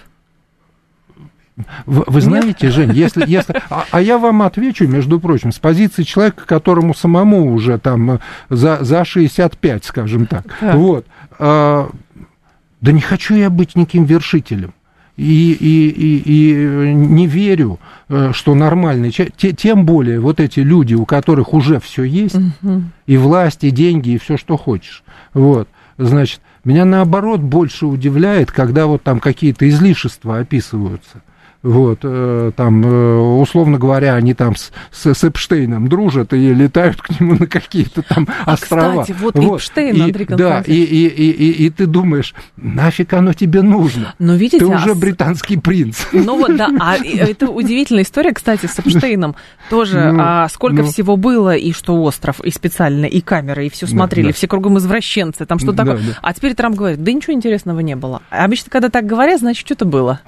Вы, вы знаете, Жень, если... если а, а я вам отвечу, между прочим, с позиции человека, которому самому уже там за, за шестьдесят пять, скажем так. Да. Вот. А, да не хочу я быть никаким вершителем. И, и, и, и не верю, что нормальный человек, тем более вот эти люди, у которых уже все есть, угу. и власть, и деньги, и все, что хочешь. Вот. Значит, меня наоборот больше удивляет, когда вот там какие-то излишества описываются. Вот, э, там, э, условно говоря, они там с, с, с Эпштейном дружат и летают к нему на какие-то там а, острова. Кстати, вот, вот. Эпштейн, Андрей Константинович. Да, и, и, и, и, и ты думаешь, нафиг оно тебе нужно? Но, видите, ты уже а... британский принц. Ну вот, да, а это удивительная история, кстати, с Эпштейном. Тоже ну, а, сколько ну... всего было, и что остров, и специально, и камеры, и все смотрели, да, да. все кругом извращенцы, там что-то да, такое. Да. А теперь Трамп говорит, да ничего интересного не было. Обычно, когда так говорят, значит, что-то было.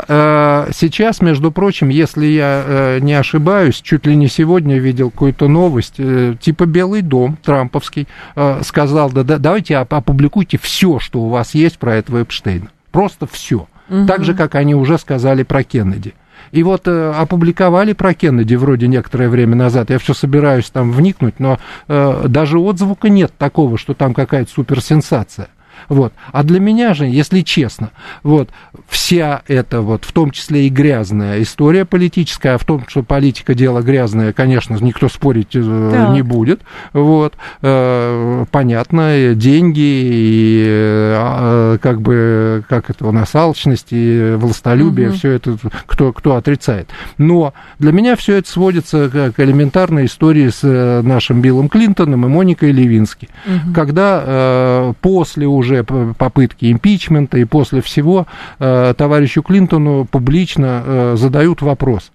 А э, сейчас, между прочим, если я э, не ошибаюсь, чуть ли не сегодня видел какую-то новость, э, типа Белый дом трамповский э, сказал, да, да давайте опубликуйте все, что у вас есть про этого Эпштейна. Просто все. Угу. Так же, как они уже сказали про Кеннеди. И вот э, опубликовали про Кеннеди вроде некоторое время назад. Я все собираюсь там вникнуть, но э, даже отзвука нет такого, что там какая-то суперсенсация. Вот. А для меня же, если честно, вот, вся эта, вот, в том числе и грязная история политическая, а в том, что политика дело грязное, конечно, никто спорить да. не будет. Вот. Э, понятно, деньги, и, э, как бы, как это у нас, алчность и властолюбие, угу. все это, кто, кто отрицает. Но для меня все это сводится к элементарной истории с нашим Биллом Клинтоном и Моникой Левински, угу. когда э, после уже попытки импичмента и после всего э, товарищу Клинтону публично э, задают вопрос.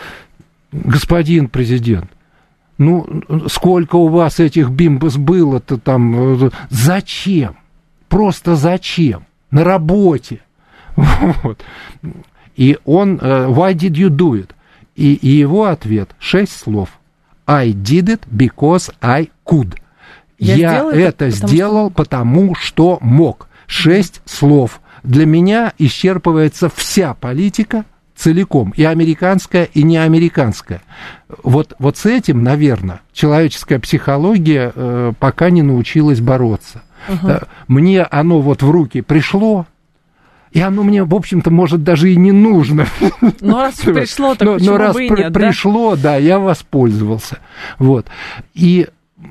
Господин президент, ну, сколько у вас этих бимбос было-то там? Зачем? Просто зачем? На работе. Вот. И он, why did you do it? И, и его ответ, шесть слов. I did it because I could. Я, Я это, это потому сделал, что... потому что мог. Шесть mm-hmm. слов. Для меня исчерпывается вся политика целиком, и американская, и неамериканская. Вот, вот с этим, наверное, человеческая психология э, пока не научилась бороться. Uh-huh. Мне оно вот в руки пришло, и оно мне, в общем-то, может, даже и не нужно. Но раз пришло, так почему но раз бы и при, нет, пришло, да? да, я воспользовался. Вот. И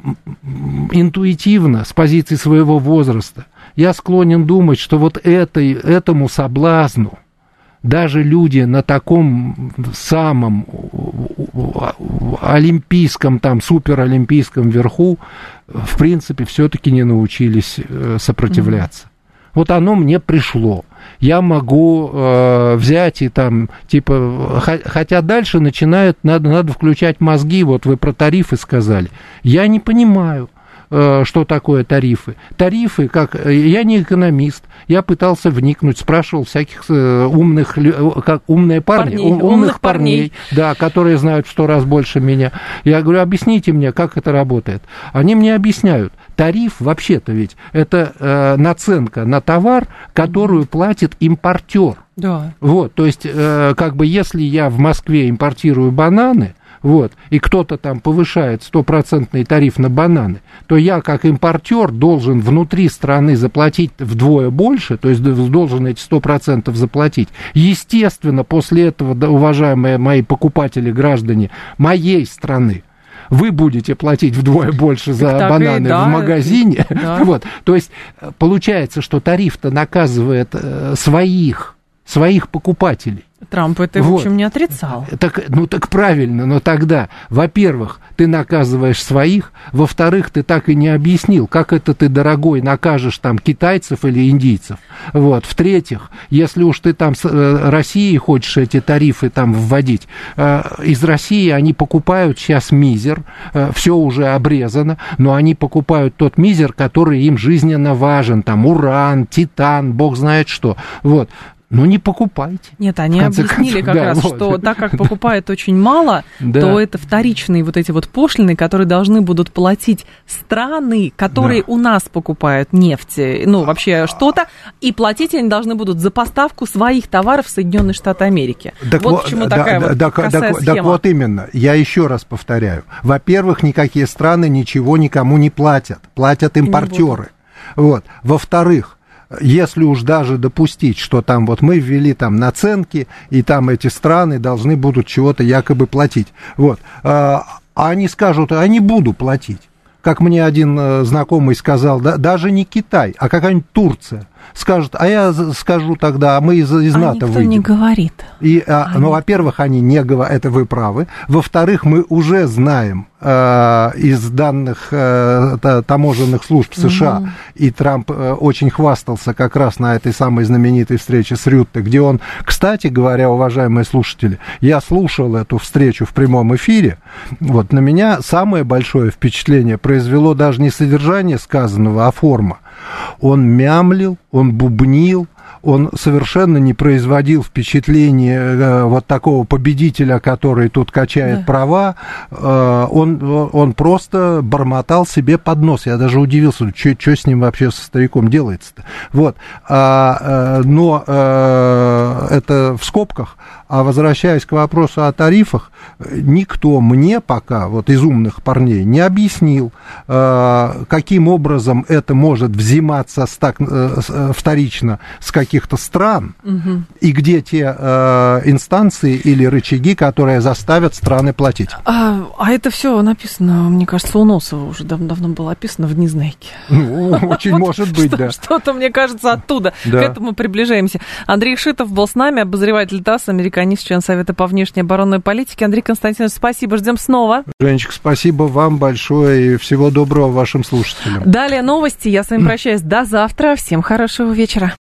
интуитивно, с позиции своего возраста, я склонен думать, что вот этой, этому соблазну даже люди на таком самом олимпийском, там, суперолимпийском верху, в принципе, все-таки не научились сопротивляться. Mm-hmm. Вот оно мне пришло. Я могу э, взять и там, типа, хотя дальше начинают, надо, надо включать мозги, вот вы про тарифы сказали. Я не понимаю, э, что такое тарифы. Тарифы, как, я не экономист, я пытался вникнуть, спрашивал всяких э, умных, как умные парни, парней, ум, умных, умных парней, парней, да, которые знают в сто раз больше меня. Я говорю, объясните мне, как это работает. Они мне объясняют. Тариф, вообще-то ведь, это э, наценка на товар, которую платит импортер. Да. Вот, то есть, э, как бы, если я в Москве импортирую бананы, вот, и кто-то там повышает стопроцентный тариф на бананы, то я, как импортер, должен внутри страны заплатить вдвое больше, то есть должен эти сто процентов заплатить. Естественно, после этого, да, уважаемые мои покупатели, граждане моей страны, вы будете платить вдвое больше за так бананы и, да, в магазине. Да. Вот. То есть получается, что тариф-то наказывает э, своих, своих покупателей. Трамп это, вот. В общем, не отрицал. Так, ну, так правильно, но тогда, во-первых, ты наказываешь своих, во-вторых, ты так и не объяснил, как это ты, дорогой, накажешь там китайцев или индийцев. Вот. В-третьих, если уж ты там с э, Россией хочешь эти тарифы там вводить, э, из России они покупают сейчас мизер, э, все уже обрезано, но они покупают тот мизер, который им жизненно важен, там уран, титан, бог знает что. Вот. Ну, не покупайте. Нет, они объяснили как да, раз, вот. Что так как покупают очень мало, да. то это вторичные вот эти вот пошлины, которые должны будут платить страны, которые да. у нас покупают нефть, ну, вообще что-то, и платить они должны будут за поставку своих товаров в Соединенные Штаты Америки. Так вот вот, почему да, такая да, вот да, косая так, схема. Так вот именно, я еще раз повторяю. Во-первых, никакие страны ничего никому не платят, платят импортеры. Вот. Во-вторых, если уж даже допустить, что там вот мы ввели там наценки, и там эти страны должны будут чего-то якобы платить, вот, а они скажут, а не буду платить. Как мне один знакомый сказал, да, даже не Китай, а какая-нибудь Турция скажут, а я скажу тогда, а мы из, из НАТО выйдем. А никто не говорит. И, а, ну, во-первых, они не говорят, это вы правы. Во-вторых, мы уже знаем э, из данных э, таможенных служб США, угу. и Трамп э, очень хвастался как раз на этой самой знаменитой встрече с Рютте, где он, кстати говоря, уважаемые слушатели, я слушал эту встречу в прямом эфире, вот, на меня самое большое впечатление произвело даже не содержание сказанного, а форма. Он мямлил, он бубнил, он совершенно не производил впечатления э, вот такого победителя, который тут качает да. права, э, он, он просто бормотал себе под нос. Я даже удивился, что с ним вообще со стариком делается-то. Вот. А, э, но э, это в скобках. А возвращаясь к вопросу о тарифах, никто мне пока, вот из умных парней, не объяснил, э, каким образом это может взиматься с так, э, вторично с каких-то стран, угу. и где те э, инстанции или рычаги, которые заставят страны платить. А, а это все написано, мне кажется, у Носова уже дав- давно было описано в Незнайке. Ну, очень может быть, да. Что-то, мне кажется, оттуда. К этому приближаемся. Андрей Шитов был с нами, обозреватель ТАСС, американец, член Совета по внешней оборонной политике. Андрей Константинович, спасибо, ждем снова. Женечка, спасибо вам большое и всего доброго вашим слушателям. Далее новости. Я с вами прощаюсь до завтра. Всем хорошего вечера.